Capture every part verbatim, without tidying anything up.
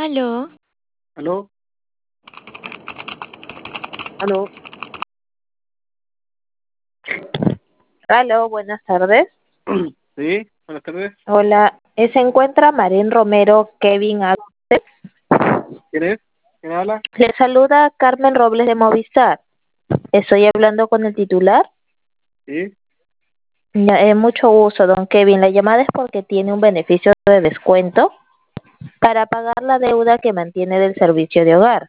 Aló, ¿Aló? ¿Aló? Aló, buenas tardes. Sí, buenas tardes. Hola, eh, se encuentra Marín Romero, Kevin Álvarez. ¿Quién es? ¿Quién habla? Le saluda Carmen Robles de Movistar. Estoy hablando con el titular. Sí. Ya, eh, mucho gusto, don Kevin. La llamada es porque tiene un beneficio de descuento para pagar la deuda que mantiene del servicio de hogar.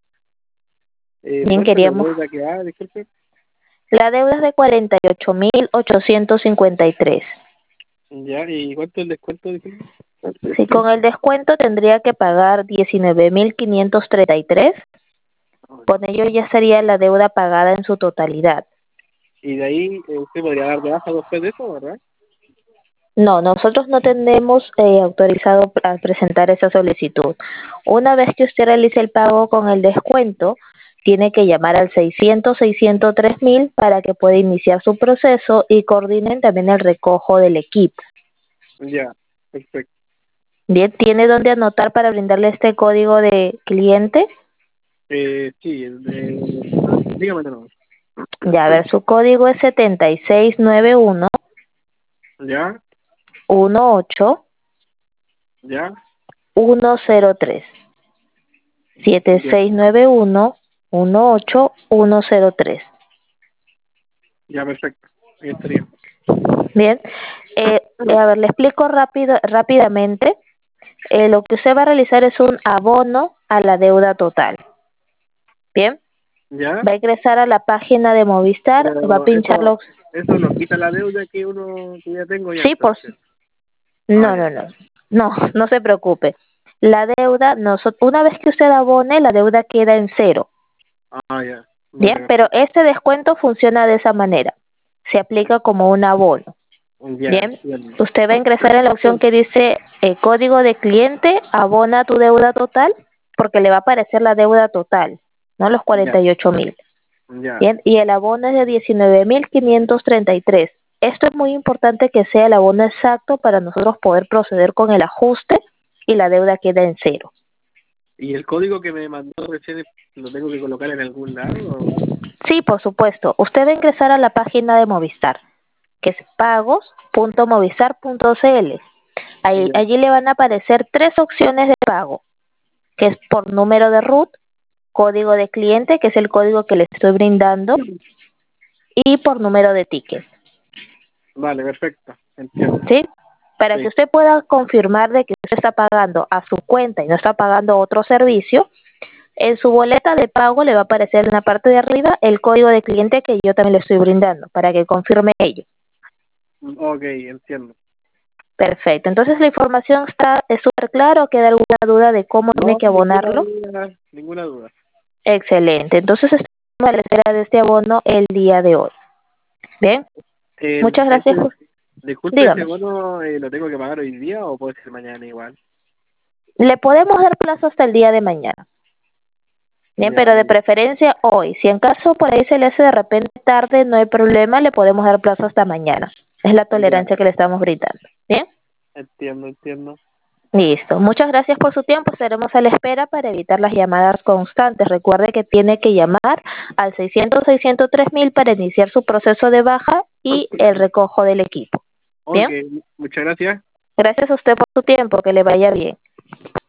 Eh, Bien, ¿cuánto es la queríamos. deuda que da? Disculpe. La deuda es de cuarenta y ocho mil ochocientos cincuenta y tres. Ya, ¿y cuánto es el descuento? Disculpe. Si con el descuento tendría que pagar diecinueve mil quinientos treinta y tres. Con ello ya sería la deuda pagada en su totalidad. Y de ahí eh, usted podría dar de baja después de eso, ¿verdad? No, nosotros no tenemos eh, autorizado a presentar esa solicitud. Una vez que usted realice el pago con el descuento, tiene que llamar al seiscientos seiscientos tres mil para que pueda iniciar su proceso y coordinen también el recojo del equipo. Ya, perfecto. Bien, ¿tiene dónde anotar para brindarle este código de cliente? Eh, sí, el de... Ah, dígame de nuevo. Ya, a ver, su código es setenta y seis noventa y uno Ya, dieciocho ya, ciento tres. siete ya, seis nueve uno dieciocho ciento tres. ya, perfecto. Ahí estaría. Bien, eh, a ver, le explico rápido, rápidamente. Eh, lo que usted va a realizar es un abono a la deuda total. Bien, Ya, va a ingresar a la página de Movistar, va a pero pinchar eso, los... eso lo quita la deuda que uno que ya tengo ya Sí, por... entonces. Ah, No, no, ya, no, no, no se preocupe. La deuda, noso- una vez que usted abone, la deuda queda en cero. ah, ya, Bien, vale, pero este descuento funciona de esa manera. Se aplica como un abono. ya, Bien, entiendo. usted va a ingresar en la opción que dice eh, código de cliente, abona tu deuda total, porque le va a aparecer la deuda total, no los cuarenta Ya, y ocho mil. ya. Bien, y el abono es de diecinueve mil quinientos treinta y tres. Esto es muy importante que sea el abono exacto para nosotros poder proceder con el ajuste y la deuda queda en cero. ¿Y el código que me mandó recién lo tengo que colocar en algún lado? o- Sí, por supuesto. Usted va a ingresar a la página de Movistar, que es pagos punto movistar punto c l. Ahí, Ya, allí le van a aparecer tres opciones de pago, que es por número de RUT, código de cliente, que es el código que le estoy brindando, y por número de ticket, vale, perfecto, entiendo. ¿sí? Para que Sí, usted pueda confirmar de que usted está pagando a su cuenta y no está pagando otro servicio, en su boleta de pago le va a aparecer en la parte de arriba el código de cliente que yo también le estoy brindando, para que confirme ello. ok, entiendo. Perfecto. Entonces la información está es súper clara o queda alguna duda de cómo tiene No, que ninguna abonarlo. duda, ninguna duda. Excelente. Entonces estamos a la espera de este abono el día de hoy. Bien. El, Muchas gracias. ese, disculpe, ¿ese Dígame. bono eh, lo tengo que pagar hoy día o puede ser mañana igual? Le podemos dar plazo hasta el día de mañana. Bien, Ya, pero de preferencia hoy. Si en caso por ahí se le hace de repente tarde, no hay problema, le podemos dar plazo hasta mañana. Es la ya, tolerancia que le estamos brindando. Bien. entiendo, entiendo. Listo. Muchas gracias por su tiempo. Estaremos a la espera para evitar las llamadas constantes. Recuerde que tiene que llamar al seiscientos seiscientos tres mil para iniciar su proceso de baja y el recojo del equipo. Ok, Bien. muchas gracias. Gracias a usted por su tiempo. Que le vaya bien.